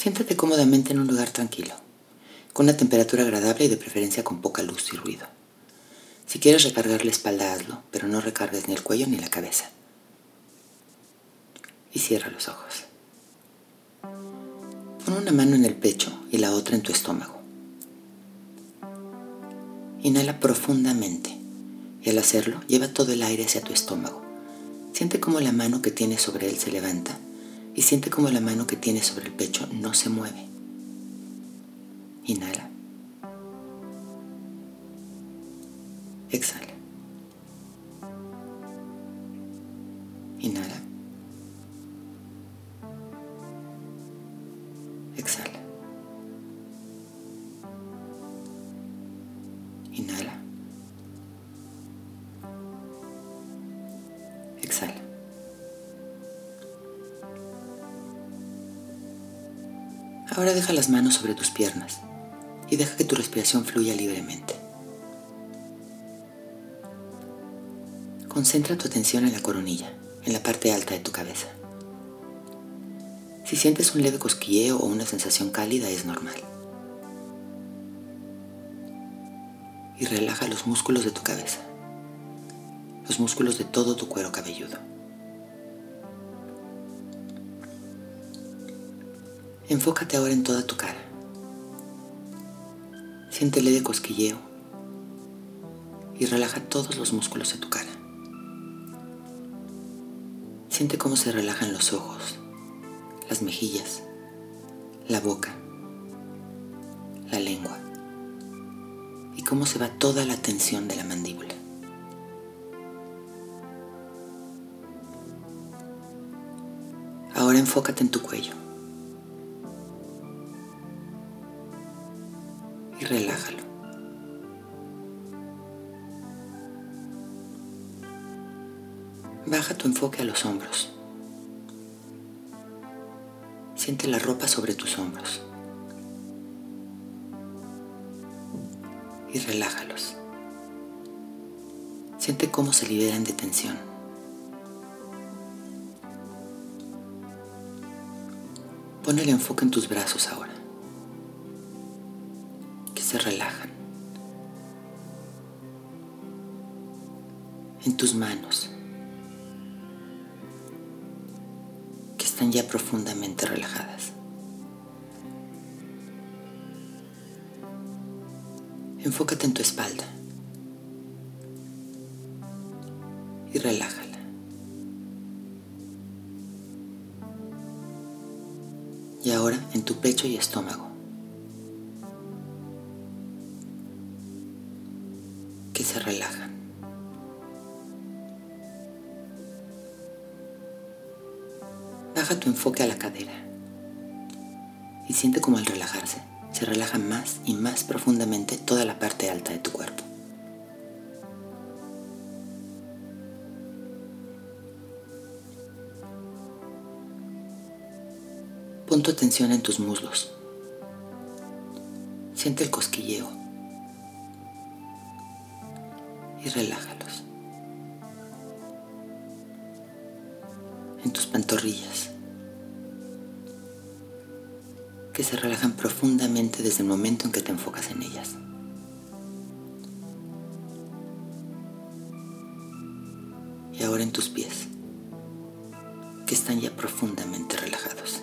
Siéntate cómodamente en un lugar tranquilo, con una temperatura agradable y de preferencia con poca luz y ruido. Si quieres recargar la espalda, hazlo, pero no recargues ni el cuello ni la cabeza. Y cierra los ojos. Pon una mano en el pecho y la otra en tu estómago. Inhala profundamente y al hacerlo, lleva todo el aire hacia tu estómago. Siente cómo la mano que tienes sobre él se levanta y siente cómo la mano que tienes sobre el pecho no se mueve. Inhala. Exhala. Inhala. Exhala. Inhala. Exhala. Ahora deja las manos sobre tus piernas y deja que tu respiración fluya libremente. Concentra tu atención en la coronilla, en la parte alta de tu cabeza. Si sientes un leve cosquilleo o una sensación cálida, es normal. Y relaja los músculos de tu cabeza, los músculos de todo tu cuero cabelludo. Enfócate ahora en toda tu cara. Siente el leve cosquilleo y relaja todos los músculos de tu cara. Siente cómo se relajan los ojos, las mejillas, la boca, la lengua y cómo se va toda la tensión de la mandíbula. Ahora enfócate en tu cuello y relájalo. Baja tu enfoque a los hombros. Siente la ropa sobre tus hombros y relájalos. Siente cómo se liberan de tensión. Pon el enfoque en tus brazos ahora, que se relajan. En tus manos, que están ya profundamente relajadas. Enfócate en tu espalda y relájala. Y ahora en tu pecho y estómago, que se relajan. Baja tu enfoque a la cadera y siente como al relajarse, se relaja más y más profundamente toda la parte alta de tu cuerpo. Pon tu atención en tus muslos. Siente el cosquilleo y relájalos. En tus pantorrillas, que se relajan profundamente desde el momento en que te enfocas en ellas. Y ahora en tus pies, que están ya profundamente relajados.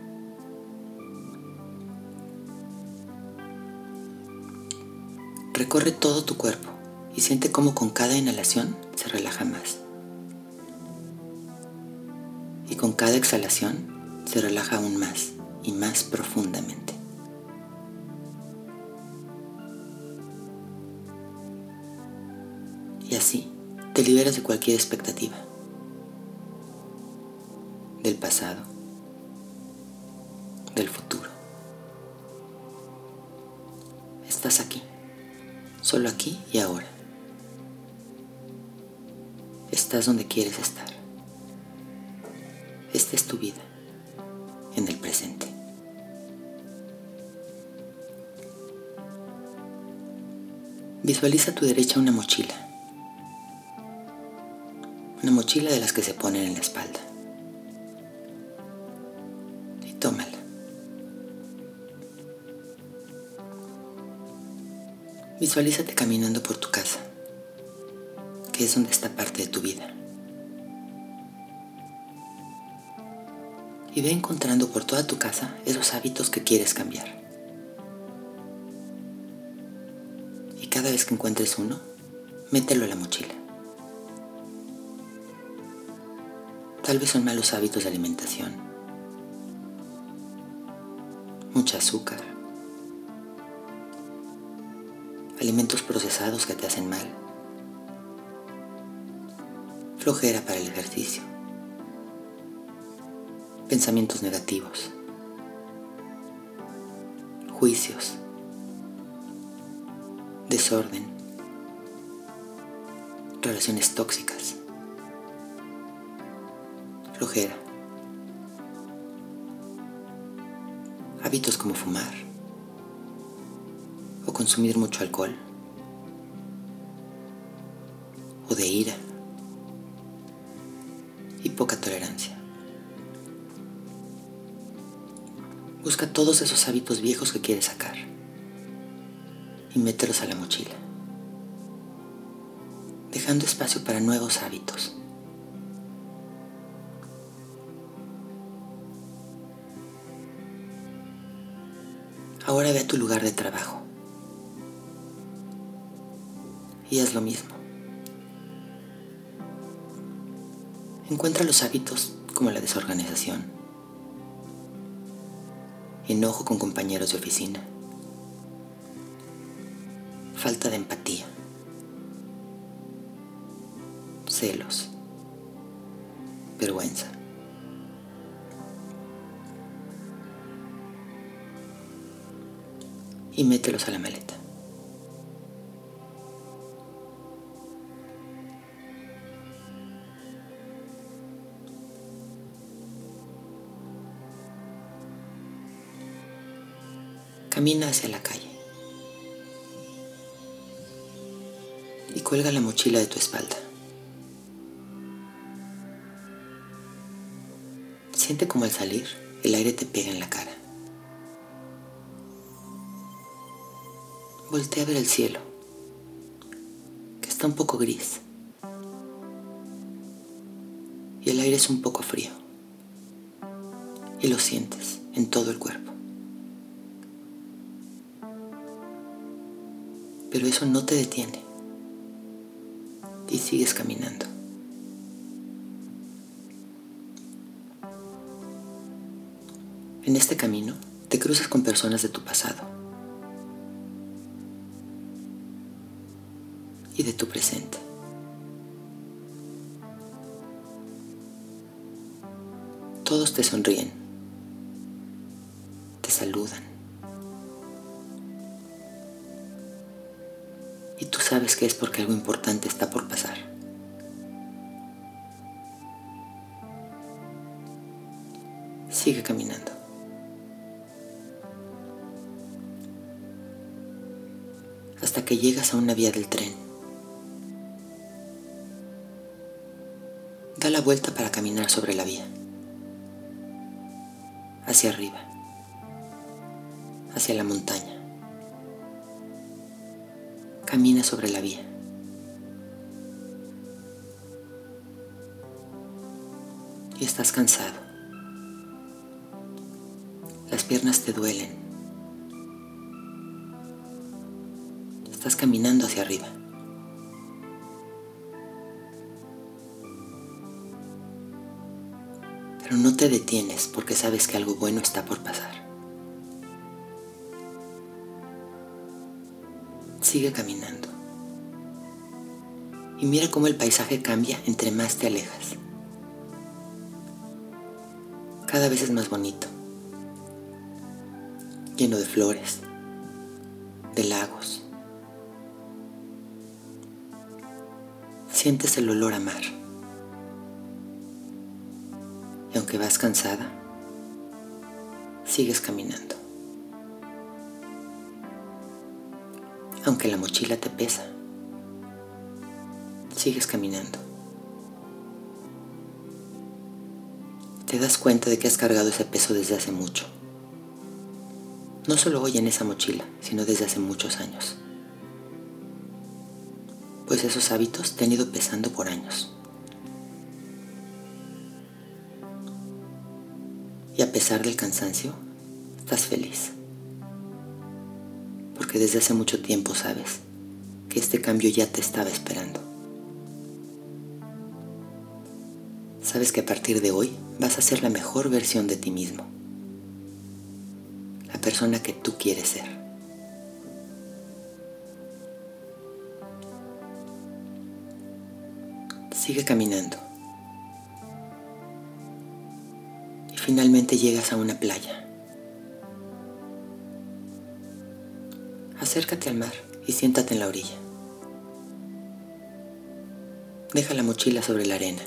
Recorre todo tu cuerpo y siente cómo con cada inhalación se relaja más. Y con cada exhalación se relaja aún más y más profundamente. Y así te liberas de cualquier expectativa, del pasado, del futuro. Estás aquí, solo aquí y ahora. Estás donde quieres estar. Esta es tu vida, en el presente. Visualiza a tu derecha una mochila de las que se ponen en la espalda. Y tómala. Visualízate caminando por tu casa, que es donde está parte de tu vida. Y ve encontrando por toda tu casa esos hábitos que quieres cambiar. Y cada vez que encuentres uno, mételo a la mochila. Tal vez son malos hábitos de alimentación, mucha azúcar, alimentos procesados que te hacen mal, flojera para el ejercicio, pensamientos negativos, juicios, desorden, relaciones tóxicas, flojera, hábitos como fumar o consumir mucho alcohol, o de ira y poca tolerancia. Busca todos esos hábitos viejos que quieres sacar y mételos a la mochila, dejando espacio para nuevos hábitos. Ahora ve a tu lugar de trabajo y haz lo mismo. Encuentra los hábitos como la desorganización, enojo con compañeros de oficina, falta de empatía, celos, vergüenza. Y mételos a la maleta. Camina hacia la calle y cuelga la mochila de tu espalda. Siente como al salir el aire te pega en la cara. Voltea a ver el cielo, que está un poco gris, y el aire es un poco frío, y lo sientes en todo el cuerpo. Pero eso no te detiene, y sigues caminando. En este camino te cruzas con personas de tu pasado y de tu presente. Todos te sonríen, te saludan, y tú sabes que es porque algo importante está por pasar. Sigue caminando. Hasta que llegas a una vía del tren. Da la vuelta para caminar sobre la vía. Hacia arriba. Hacia la montaña. Camina sobre la vía. Y estás cansado. Las piernas te duelen. Estás caminando hacia arriba. Pero no te detienes porque sabes que algo bueno está por pasar. Sigue caminando. Y mira cómo el paisaje cambia entre más te alejas. Cada vez es más bonito. Lleno de flores, de lagos. Sientes el olor a mar. Y aunque vas cansada, sigues caminando. Aunque la mochila te pesa, sigues caminando. Te das cuenta de que has cargado ese peso desde hace mucho. No solo hoy en esa mochila, sino desde hace muchos años. pues esos hábitos te han ido pesando por años. Y a pesar del cansancio, estás feliz. Porque desde hace mucho tiempo sabes que este cambio ya te estaba esperando. Sabes que a partir de hoy vas a ser la mejor versión de ti mismo. La persona que tú quieres ser. Sigue caminando. Y finalmente llegas a una playa. Acércate al mar y siéntate en la orilla. Deja la mochila sobre la arena.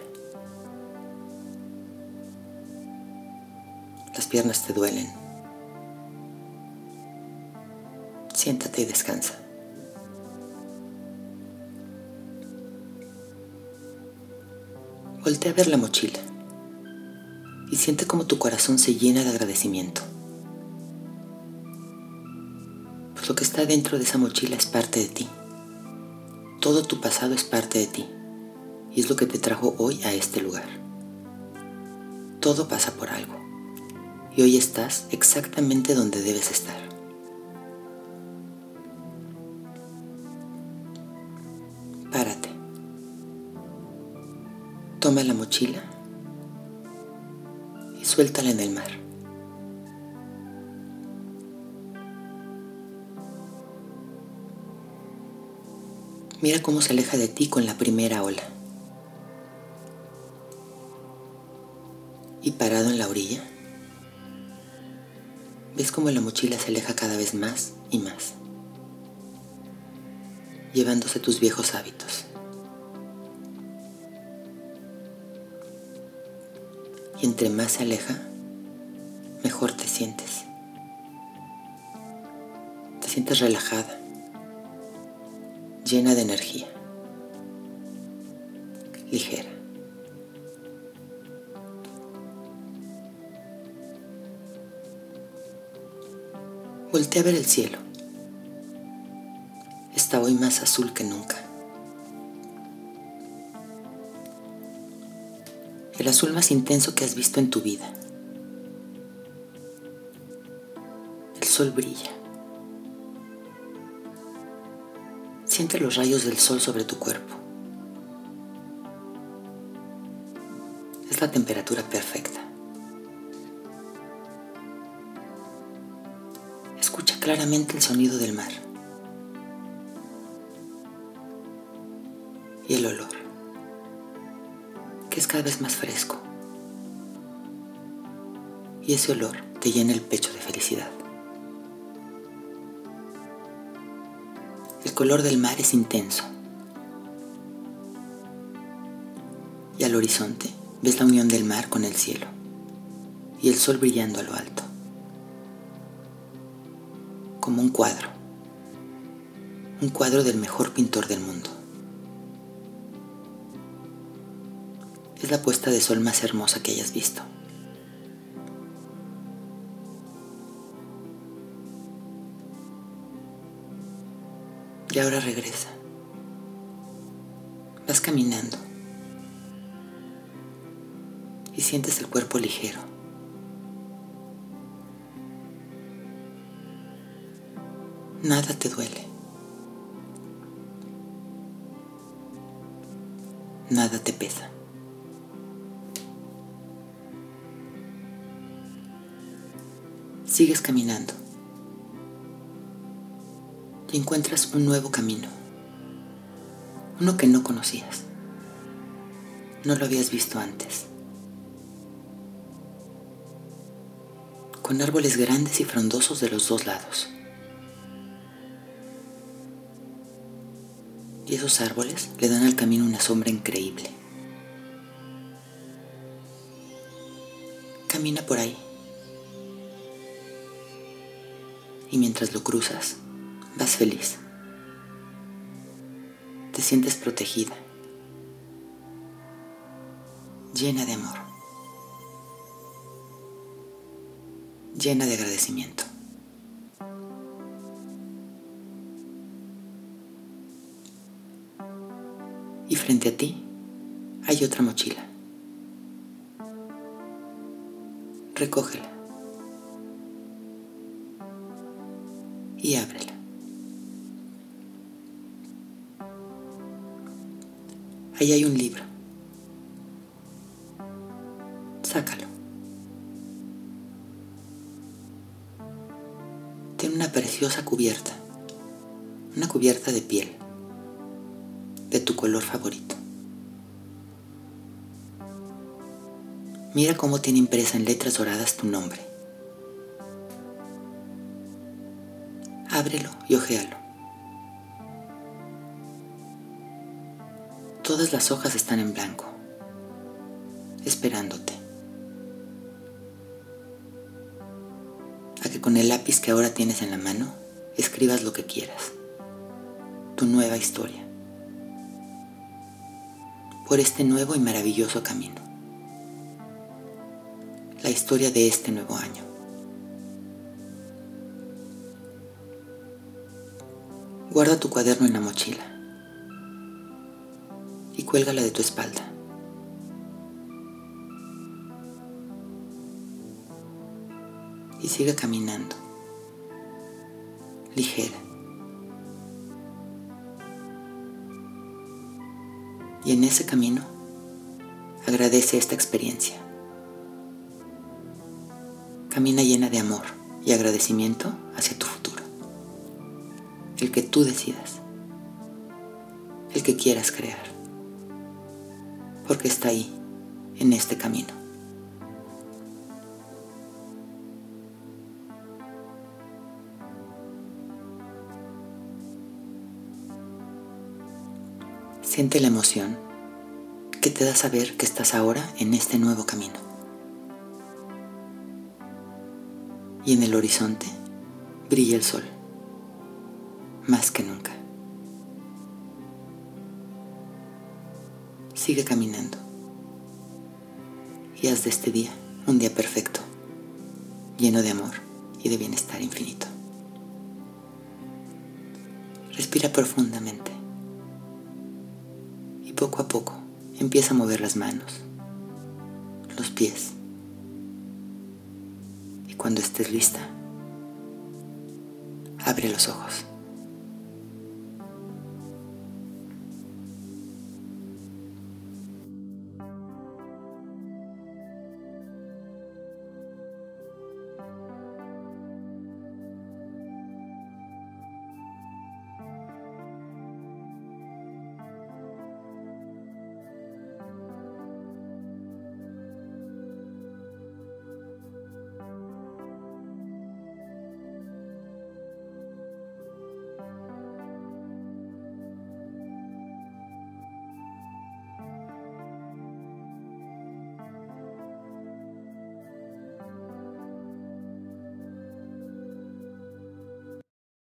Las piernas te duelen. Siéntate y descansa. Voltea a ver la mochila y siente cómo tu corazón se llena de agradecimiento. Pues lo que está dentro de esa mochila es parte de ti. Todo tu pasado es parte de ti y es lo que te trajo hoy a este lugar. Todo pasa por algo y hoy estás exactamente donde debes estar. Párate. Toma la mochila y suéltala en el mar. Mira cómo se aleja de ti con la primera ola. Y parado en la orilla, ves cómo la mochila se aleja cada vez más y más, llevándose tus viejos hábitos. Y entre más se aleja, mejor te sientes. Te sientes relajada, llena de energía, ligera. Voltea a ver el cielo. Está hoy más azul que nunca. El azul más intenso que has visto en tu vida. El sol brilla. Siente los rayos del sol sobre tu cuerpo. Es la temperatura perfecta. Escucha claramente el sonido del mar. Y el olor, que es cada vez más fresco. Y ese olor te llena el pecho de felicidad. El color del mar es intenso. Y al horizonte ves la unión del mar con el cielo y el sol brillando a lo alto. Como un cuadro del mejor pintor del mundo. Es la puesta de sol más hermosa que hayas visto. Y ahora regresa. Vas caminando y sientes el cuerpo ligero. Nada te duele. Nada te pesa. Sigues caminando y encuentras un nuevo camino, uno que no conocías, no lo habías visto antes, con árboles grandes y frondosos de los dos lados. Y esos árboles le dan al camino una sombra increíble. Camina por ahí. Y mientras lo cruzas, vas feliz. Te sientes protegida, llena de amor, llena de agradecimiento. Y frente a ti hay otra mochila. Recógela y ábrela. Ahí hay un libro. Sácalo. Tiene una preciosa cubierta, una cubierta de piel, de tu color favorito. Mira cómo tiene impresa en letras doradas tu nombre. Ábrelo y hojéalo. Todas las hojas están en blanco, esperándote a que con el lápiz que ahora tienes en la mano escribas lo que quieras, tu nueva historia, por este nuevo y maravilloso camino, la historia de este nuevo año. Guarda tu cuaderno en la mochila y cuélgala de tu espalda. Y sigue caminando, ligera. Y en ese camino, agradece esta experiencia. Camina llena de amor y agradecimiento hacia tu futuro. El que tú decidas. El que quieras crear. Porque está ahí, en este camino. Siente la emoción que te da saber que estás ahora en este nuevo camino. Y en el horizonte brilla el sol, más que nunca. Sigue caminando y haz de este día un día perfecto, lleno de amor y de bienestar infinito. Respira profundamente y poco a poco empieza a mover las manos, los pies. Y cuando estés lista, abre los ojos.